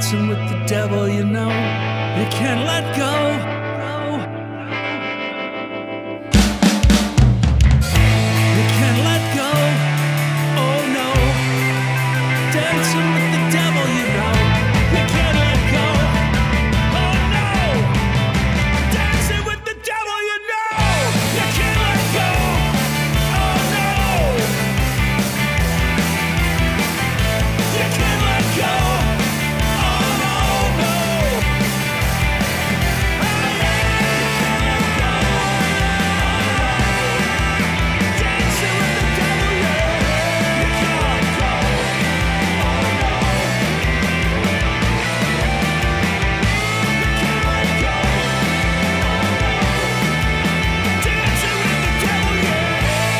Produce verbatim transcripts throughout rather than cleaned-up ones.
dancing with the devil, you know. You can't let go. You can't let go. Oh no. Dancing with the devil, you know. You can't let go. Oh no. Dancing with the devil, you know. You can't let go. Oh no. You can't let go. Oh no, no. Oh yeah. Dancing with the devil, yeah. You can't let go. Oh no. You can't let go. Dancing with the devil, yeah.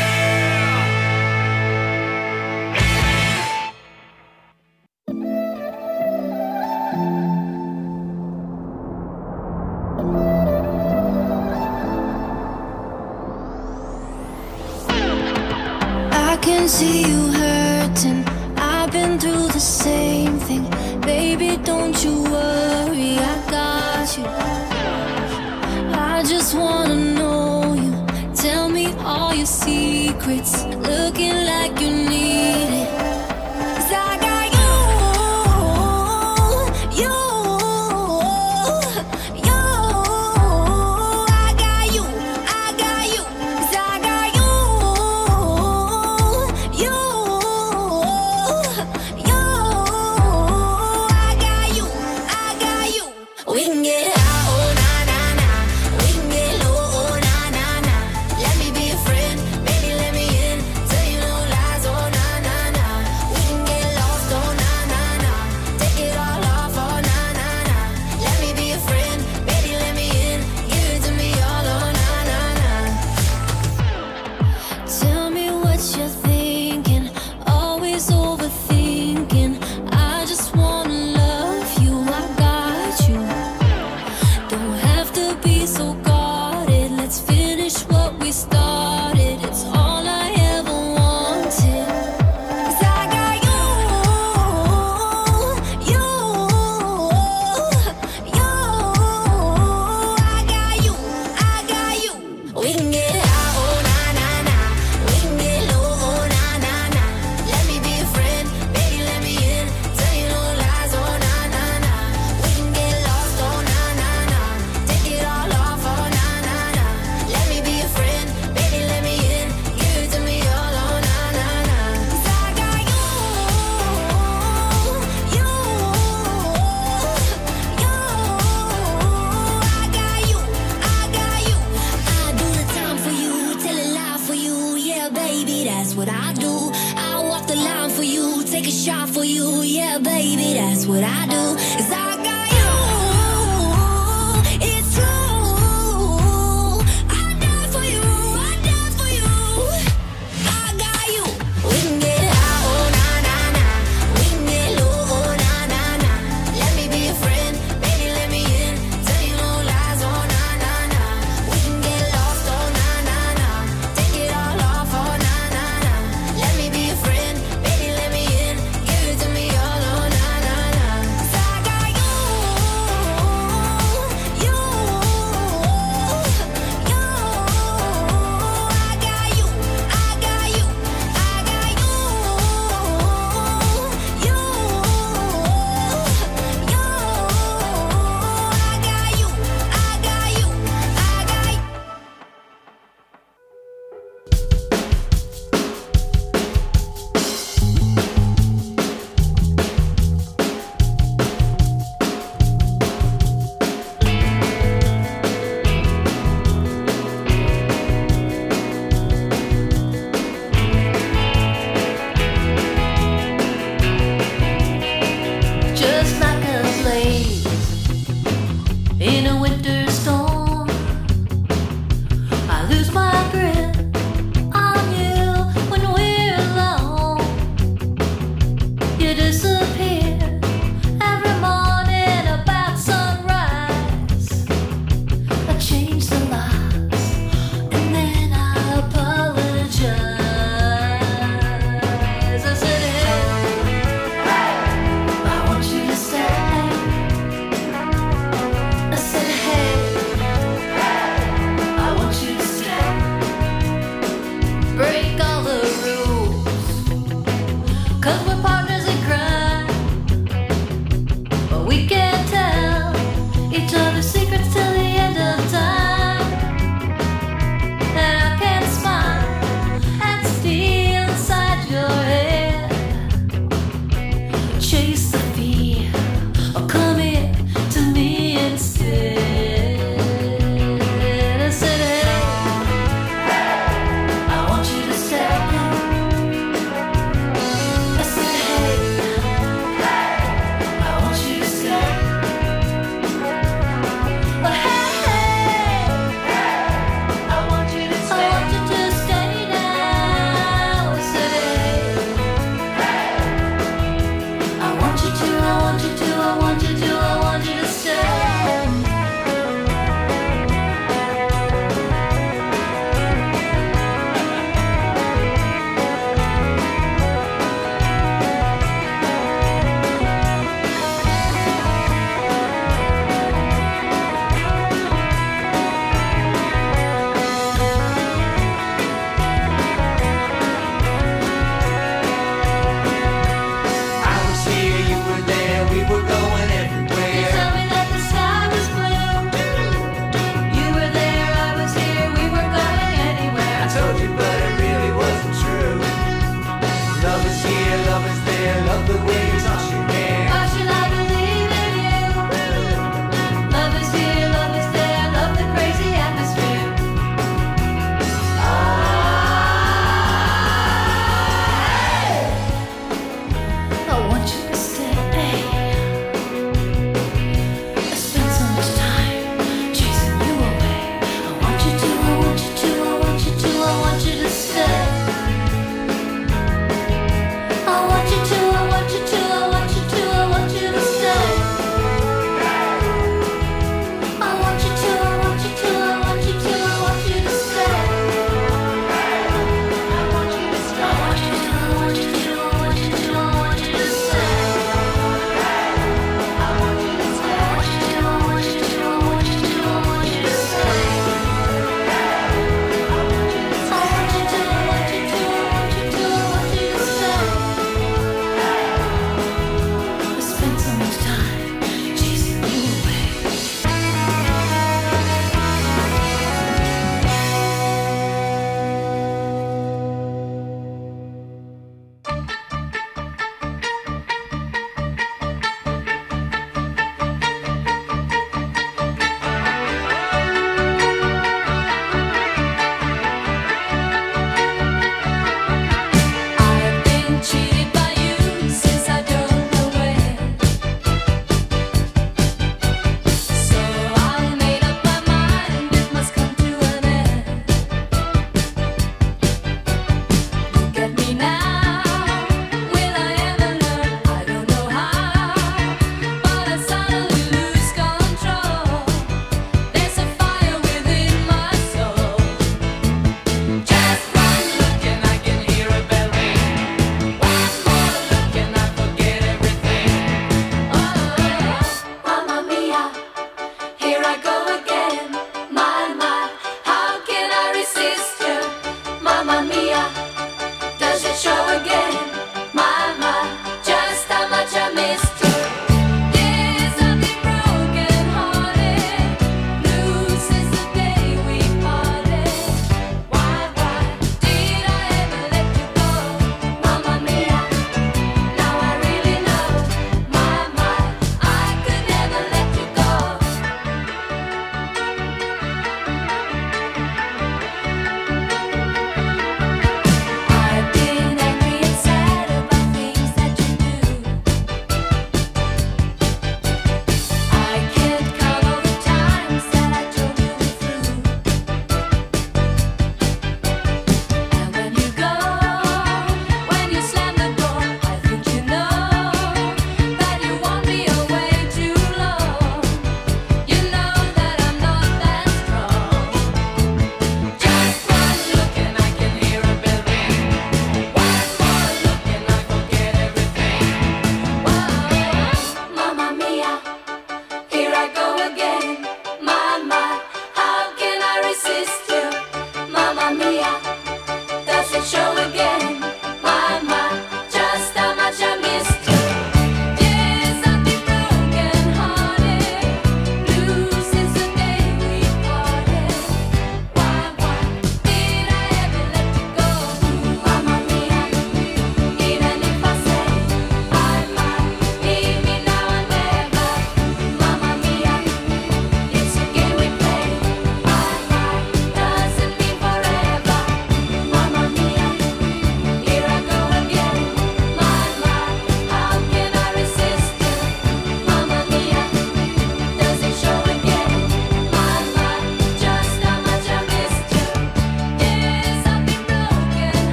I can see you hurting. I've been through the same thing. Baby, don't you worry, I got you. I just wanna know you. Tell me all your secrets. Looking like you need it. 'Cause I got you, you, you. I got you, I got you. 'Cause I got you, you, you. I got you, I got you. We can get high, oh na na na. We can get low, oh na na na. Let me be a friend, baby, let me in. Tell you no lies, oh na na na. We can get lost, oh na na na. Take it all off, oh na na na. Let me be a friend, baby, let me in. Give it to me all, oh na na na. Tell me what you're thinking. Always overthinking. I just wanna love you, I got you. Don't have to be so guarded. Let's finish what we started. It's all I ever wanted. 'Cause I got you, you, you. I got you, I got you. We can get high, oh na na na. We can get low, oh na na na. Let me be a friend, baby, let me in. Tell you no lies, oh na na na. We can get lost, oh na na na. Take it all off, oh na na na. Let me be a friend, baby, let me in. Give it to me all, oh na na na. 'Cause I got you, you, you. I got you, I got you. I do the time for you, tell a lie for you. Yeah, baby, that's what I do. I walk the line for you, take a shot for you. Yeah, baby, that's what I do. 'Cause I got you, it's true. I die for you, I die for you. I got you. We can get high, oh na na na. We can get low, oh na na na. Let me be a friend, baby, let me in. Tell you no lies, oh na na na. We can get lost, oh na na na. Take it all off, oh na na na. Let me be a friend, baby, let me in. Give it to me all, oh na na na. 'Cause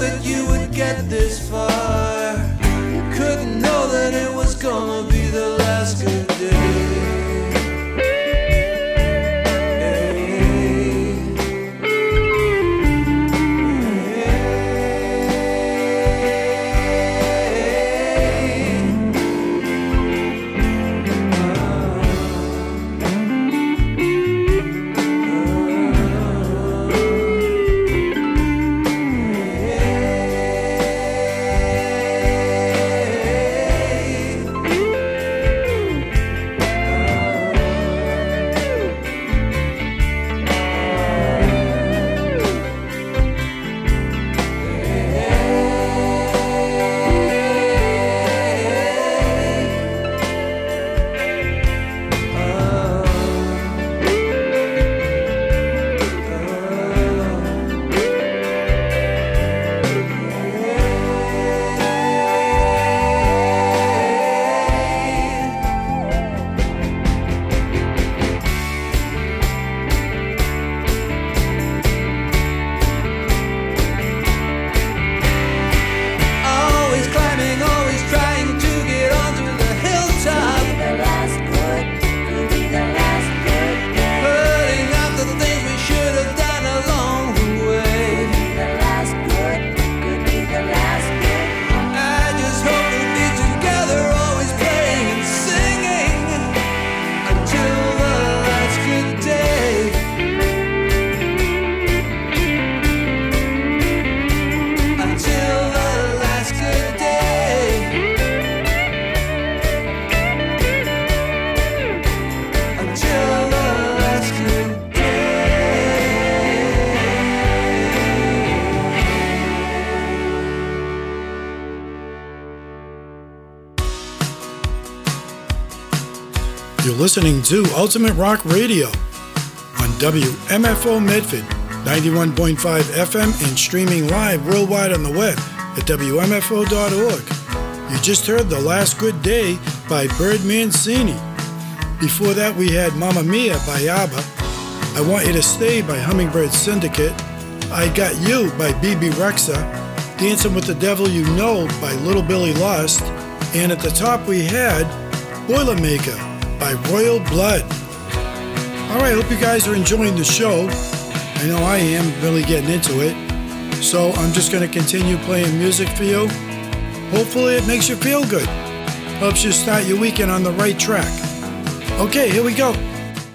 that you would get this far. Couldn't know that it was gonna be the last good day. You're listening to Ultimate Rock Radio on W M F O Medford, ninety-one point five F M, and streaming live worldwide on the web at W M F O dot org. You just heard The Last Good Day by Bird Mancini. Before that, we had Mamma Mia by ABBA, I Want You to Stay by Hummingbird Syndicate, I Got You by B B Rexha, Dancing with the Devil You Know by Little Billy Lost, and at the top we had Boilermaker by Royal Blood. Alright, hope you guys are enjoying the show. I know I am, really getting into it. So I'm just going to continue playing music for you. Hopefully it makes you feel good. Helps you start your weekend on the right track. Okay, here we go.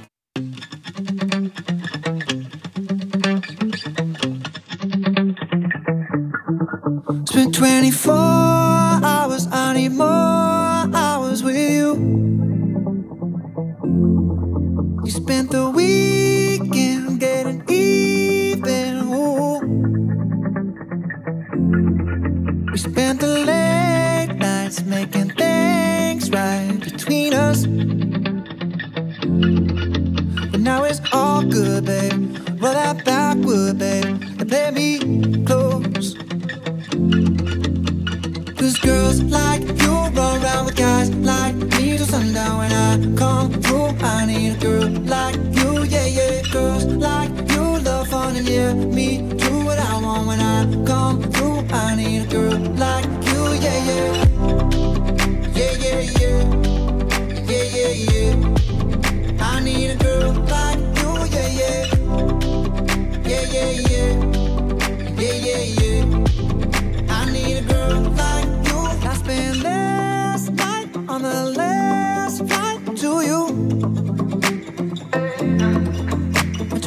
Spent twenty-four hours, I need more hours with you. You spent the weekend getting even, ooh. We spent the late nights making things right between us. But now it's all good, babe. Roll that backward, babe, and play me close. Cause girls like you run around with guys like me till sundown. When I come through, I need a girl like you, yeah, yeah. Girls like you love fun and yeah, me do what I want. When I come through, I need a girl like you, yeah, yeah. Yeah, yeah, yeah. Yeah, yeah, yeah. I need a girl like you, yeah, yeah. Yeah, yeah, yeah. Yeah, yeah, yeah. I need a girl like you. I spent last night on the last flight to you.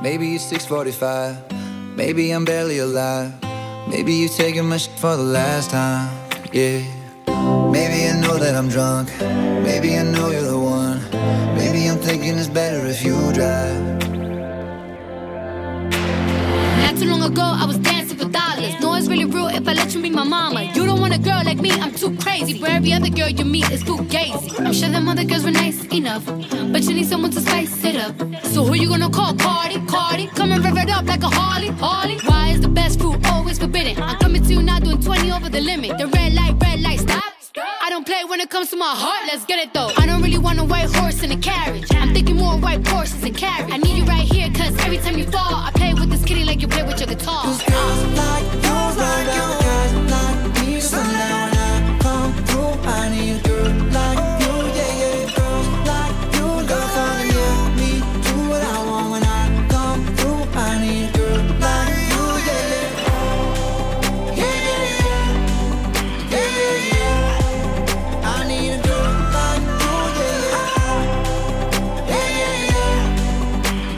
Maybe it's six forty-five. Maybe I'm barely alive. Maybe you taking my shit for the last time. Yeah. Maybe I know that I'm drunk. Maybe I know you're the one. Maybe I'm thinking it's better if you drive. Not too long ago, I was dancing for dollars. No, it's really real if I let you be my mama. You don't want a girl like me, I'm too crazy. For every other girl you meet is fugazi. I'm sure them other girls were nice enough, but you need someone to spice it up. So who you gonna call? Cardi, Cardi. Come and rev it up like a Harley, Harley. Why is the best fruit always forbidden? I'm coming to you now doing twenty over the limit. The red light, red light, stop. I don't play when it comes to my heart, let's get it though. I don't really want a white horse in a carriage. I'm thinking more white horses and carriage. I need you right here, cause every time you fall, I play with this kitty like you play with your guitar. Cause girls like you, like you, guys like me, sundown when I come through. I need a girl like you, yeah, yeah. Girls like you, love fun, yeah. Me do what I want when I come through. I need a girl like you, yeah, yeah. Yeah, yeah, yeah. Yeah, yeah, yeah. I need a girl like you, yeah, yeah. Yeah, yeah, yeah.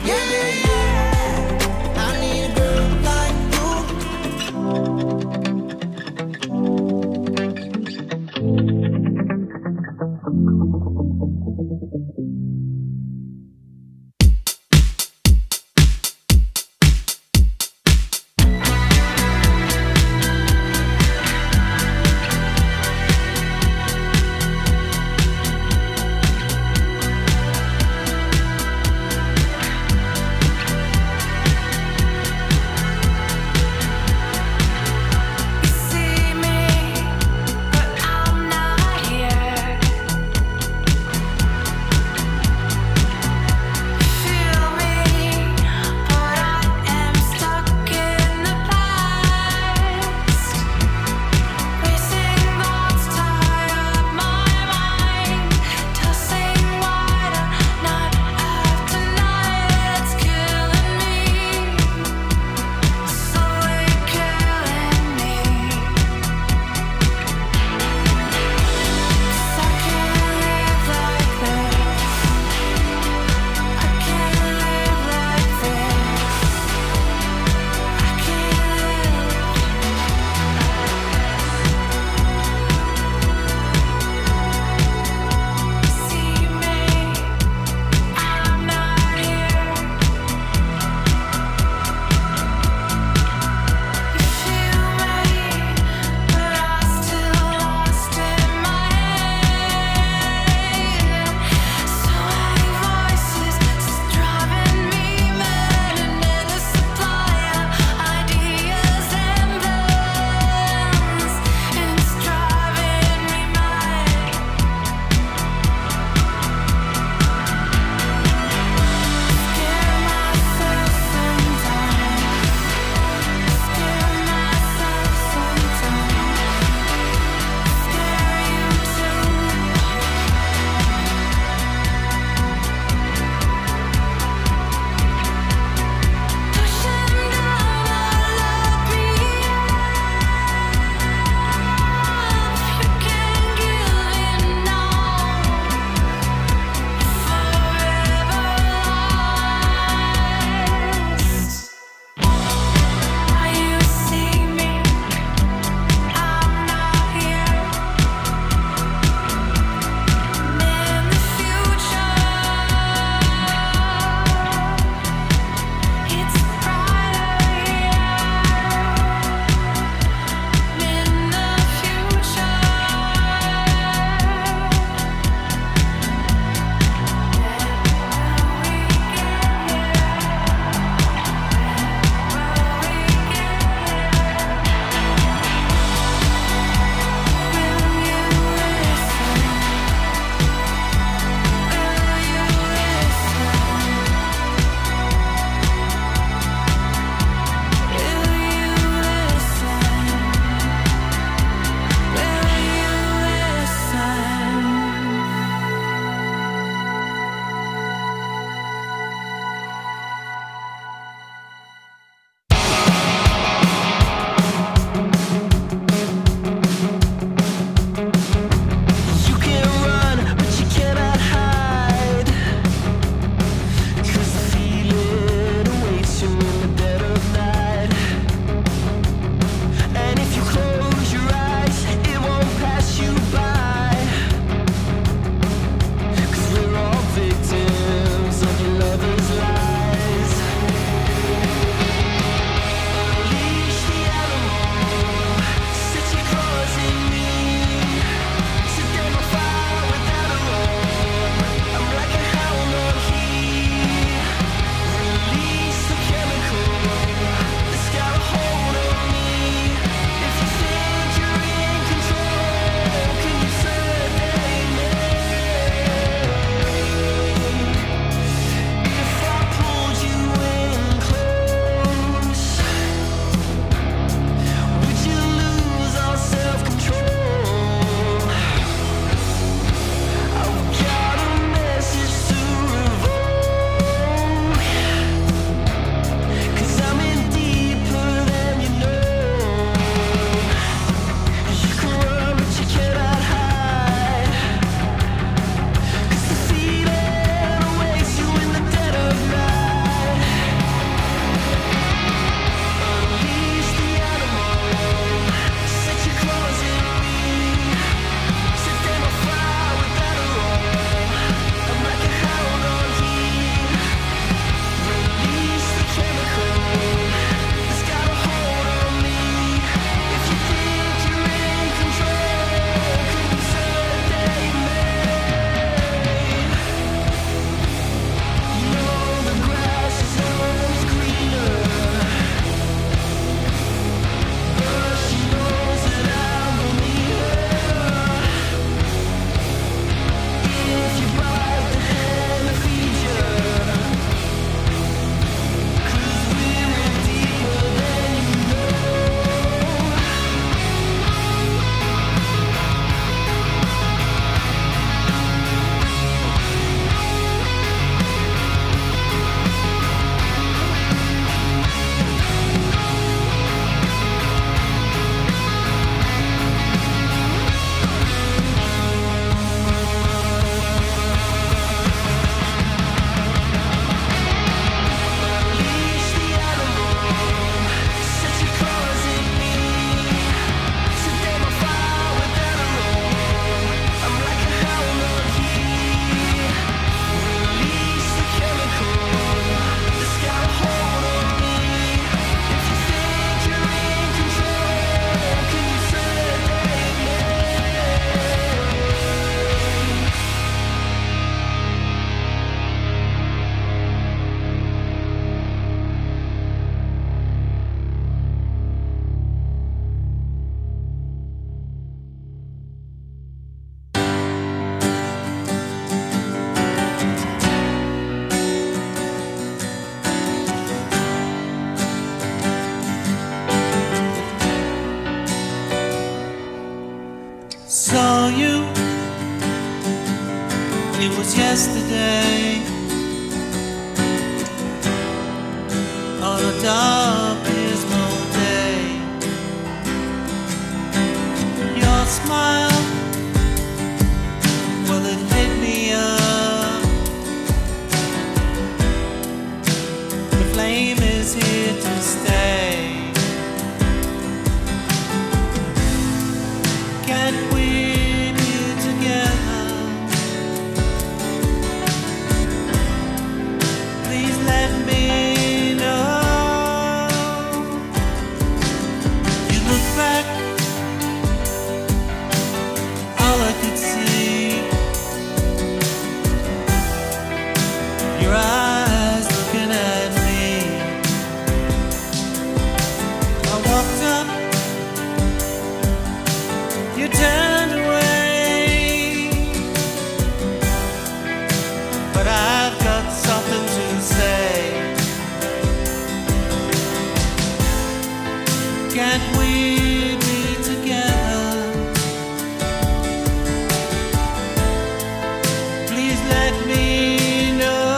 yesterday on a dark, dismal day. Your smile, well, it lit me up. The flame is here to stay. Can't we be together? Please let me know. You look back, all I could see, your eyes looking at me. I walked up, you turned away, but I've got something to say. Can't we be together? Please let me know.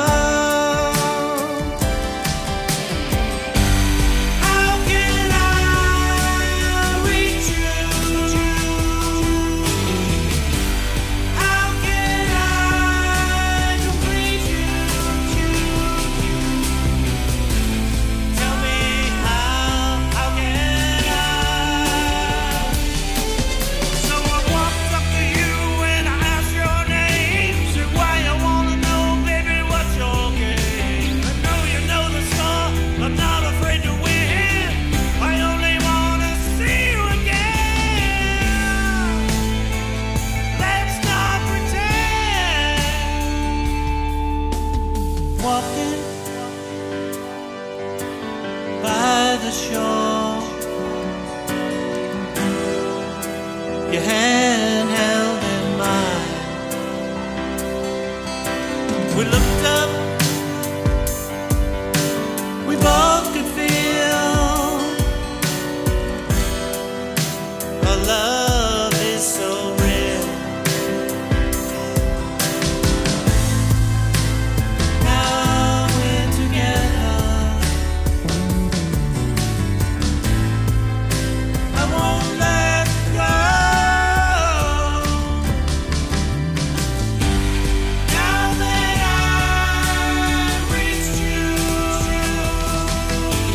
How can I reach you? How can I complete you? Tell me how, how can I? So I walked up to you and I asked your name. Said why you wanna know, baby, what's your game? I know you know the score, I'm not afraid to win. I only wanna see you again. Let's not pretend. Walking by the shore, your hand held in mine. We looked up, we both could feel our love is so real. Now we're together. I won't let go. Now that I've reached you,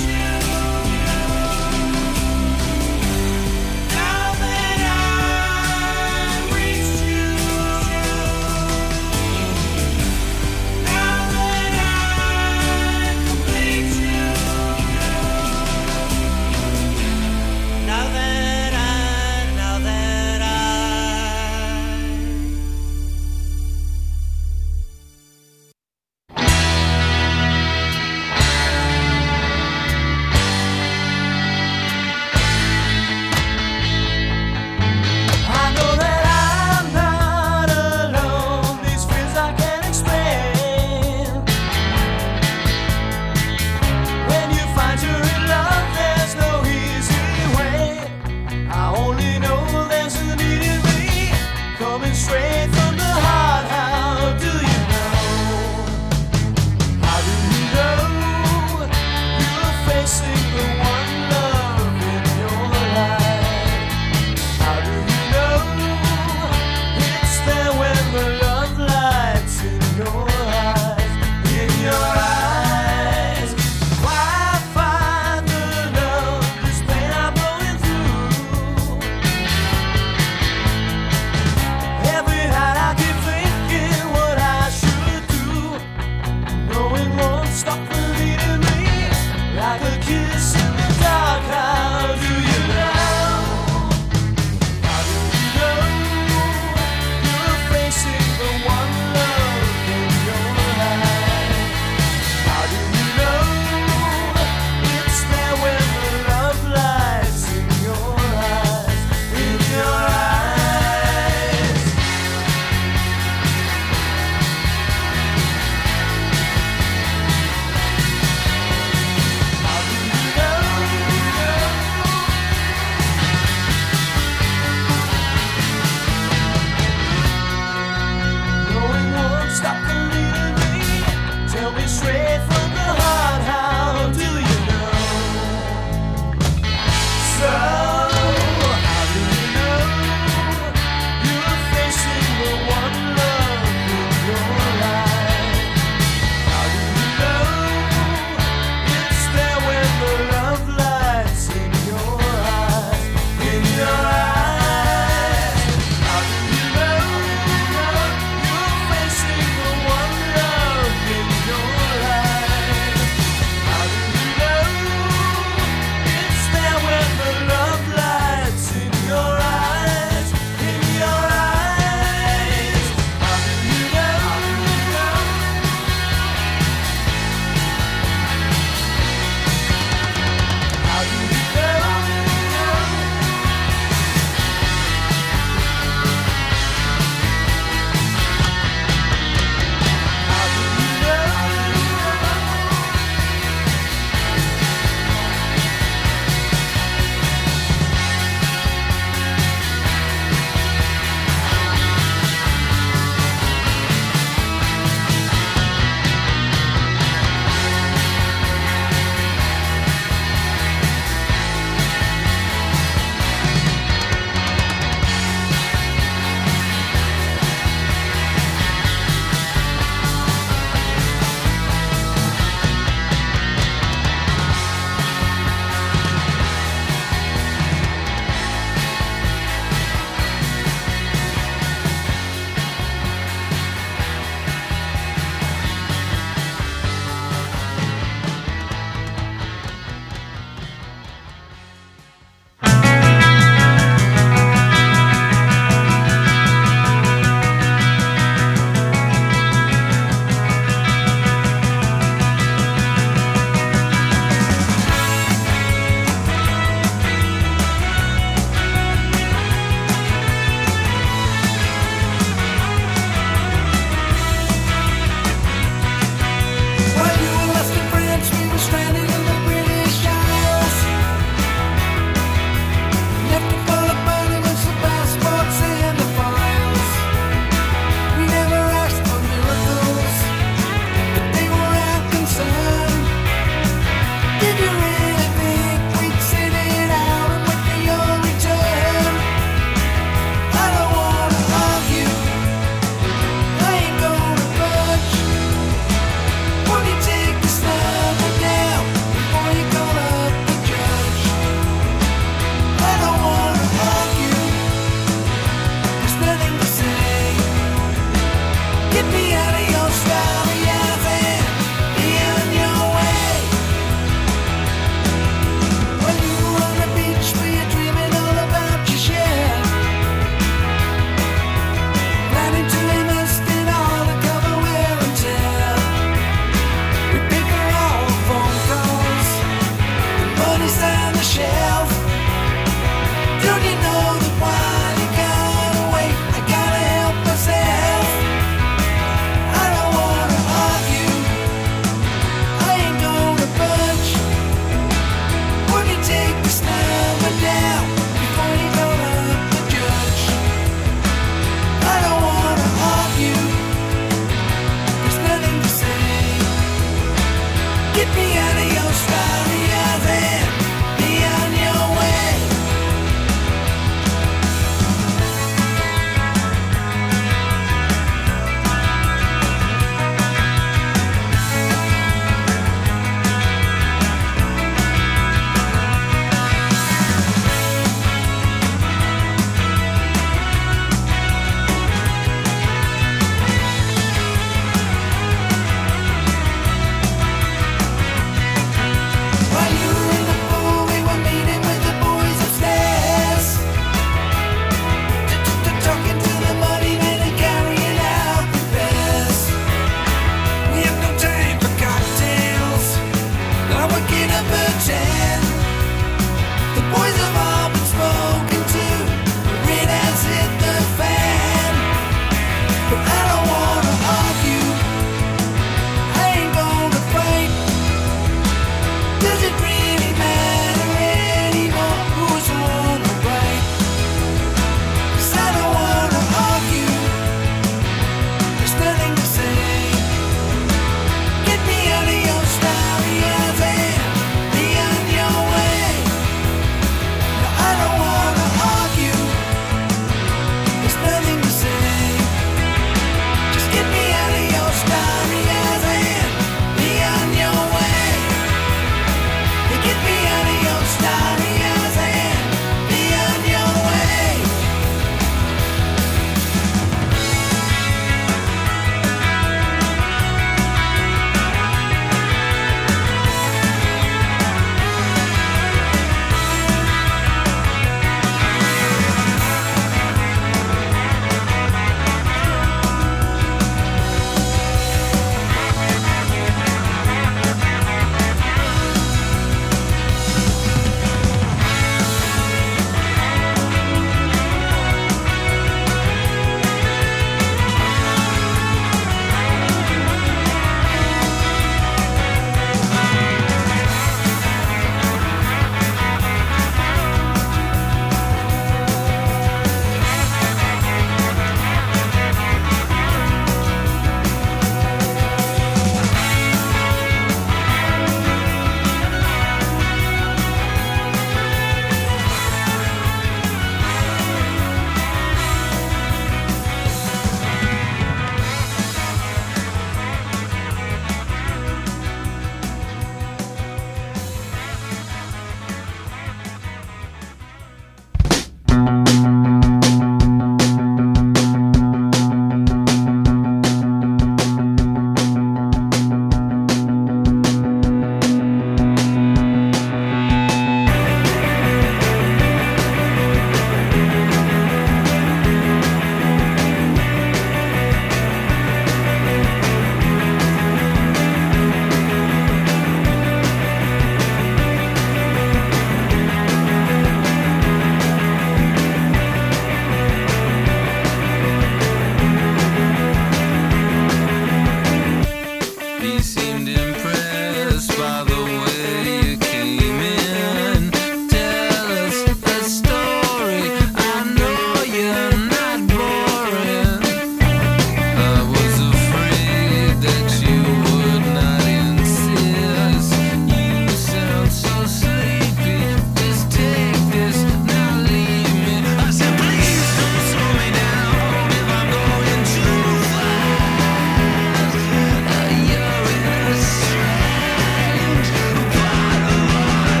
He seemed impressed by the way you came in. Tell us a story. I know you're not boring. I was afraid that you would not insist. You sound so sleepy. Just take this, now leave me. I said, please don't slow me down if I'm going too fast. Uh, You're in a strange part of our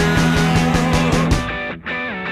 town.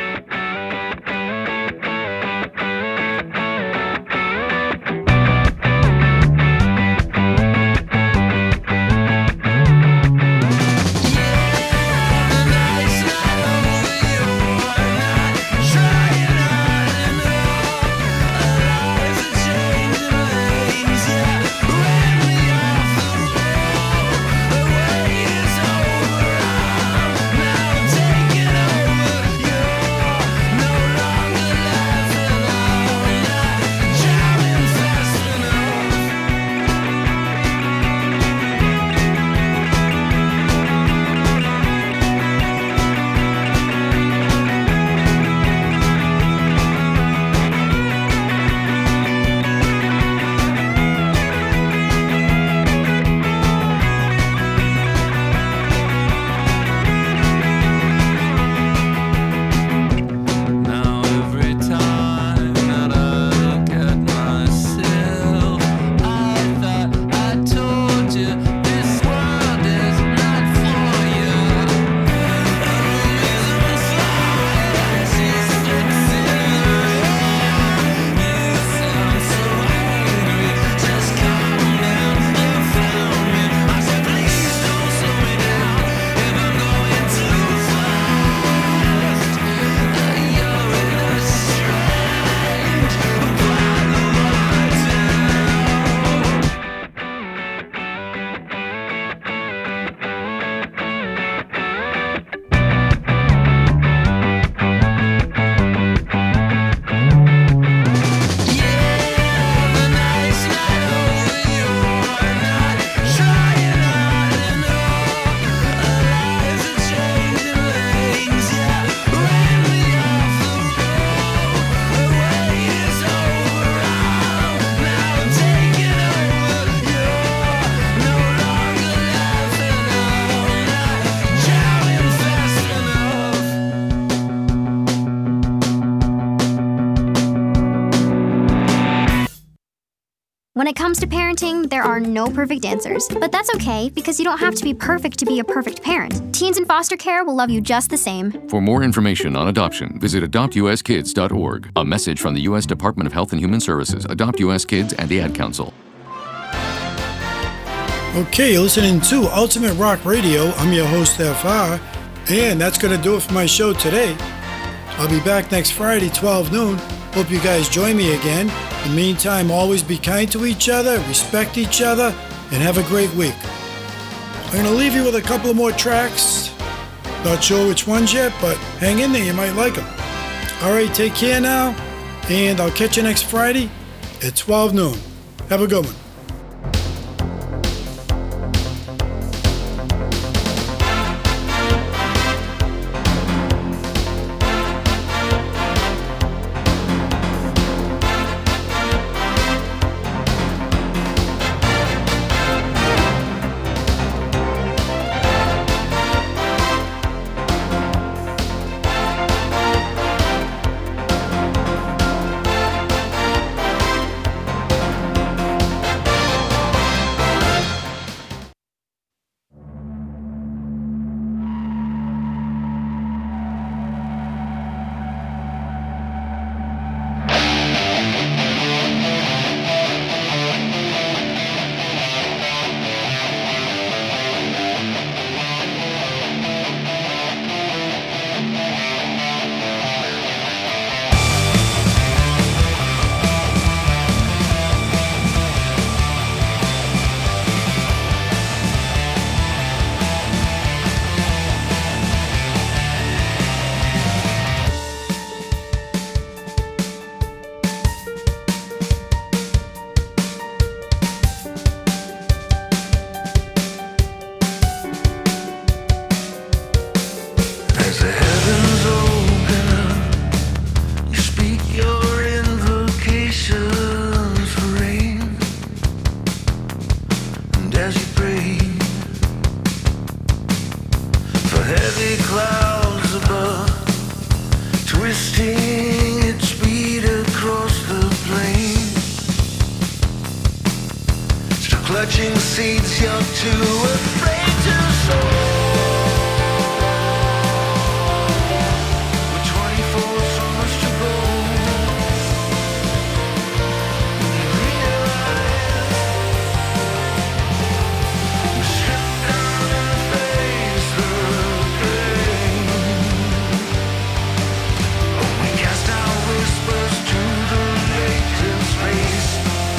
Now every time that I look at myself, I thought I told you this world is not for you. The room is on fire and she's fixing her hair. You sound so angry, just calm down and found me. I said, please don't slow me down if I'm going too fast. You're in a strange part of our town. Yeah, the night's not over, you're not trying hard enough. Our lives are changing lanes, yeah, ran me off the road. The wait is over, I'm now taking over. You're no longer laughing, I'm not drowning fast enough. When it comes to parenting, there are no perfect answers. But that's okay, because you don't have to be perfect to be a perfect parent. Teens in foster care will love you just the same. For more information on adoption, visit adopt u s kids dot org. A message from the U S Department of Health and Human Services, Adopt U S Kids, and the Ad Council. Okay, you're listening to Ultimate Rock Radio. I'm your host, F R, and that's going to do it for my show today. I'll be back next Friday, twelve noon. Hope you guys join me again. In the meantime, always be kind to each other, respect each other, and have a great week. I'm going to leave you with a couple of more tracks. Not sure which ones yet, but hang in there, you might like them. All right, take care now, and I'll catch you next Friday at twelve noon. Have a good one. as you breathe. For heavy clouds above, twisting its speed across the plain. Still clutching seeds young too afraid to soar. With twenty-four summers to go, and you realize you strip down and face the pain. Oh, we cast our whispers to the latent space.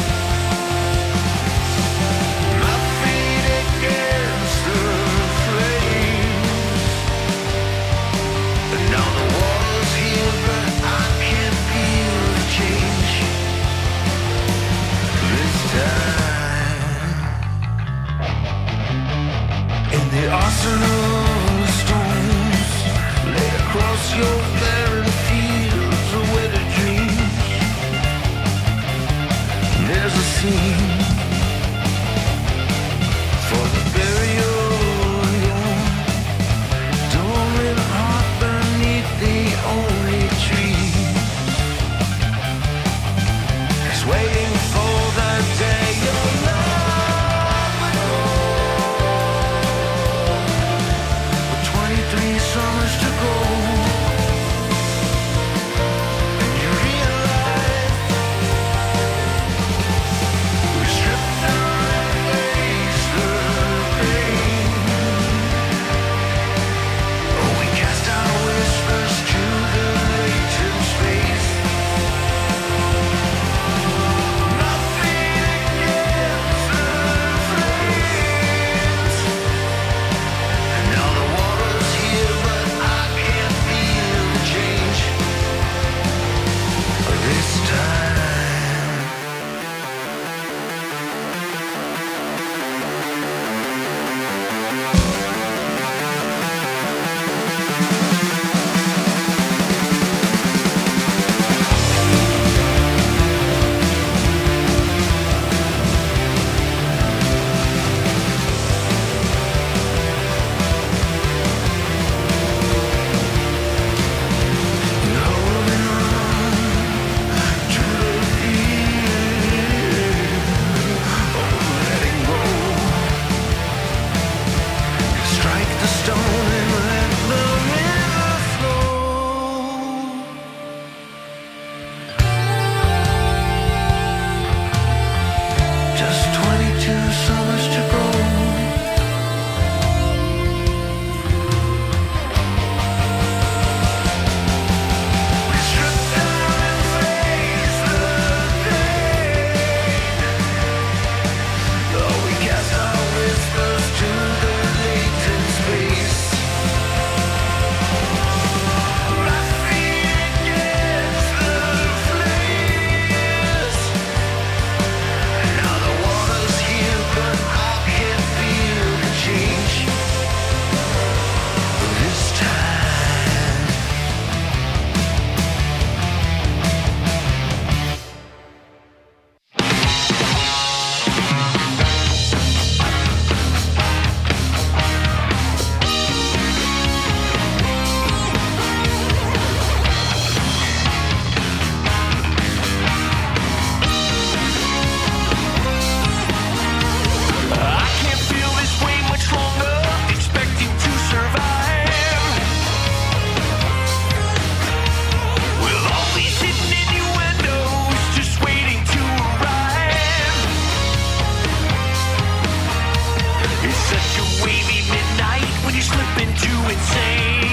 My feet against the flames. And now the water's here, but I can't feel the change. This time, in the arsenal of stones laid across your barren fields of weathered dreams, there's a scene for the burial of your dormant heart beneath the only tree. It's waiting for the day your love would go. With twenty-three summers to go, and you realize we stripped down and face the pain. Oh, we cast our whispers to the latent space. My feet against the flames. And now the water's here, but I can't feel the change. This time. Holding on to the fear of letting go. Strike the stone and let the river flow. Just twenty-two summers to go. We strip down and face the pain. Oh, we cast our whispers to the latent space. My feet against the flames. And now the water's here, but I can't feel the change. This time. I can't feel this way much longer, expecting to survive. With all these hidden innuendos just waiting to arrive. It's such a wavy midnight when you slip into insane.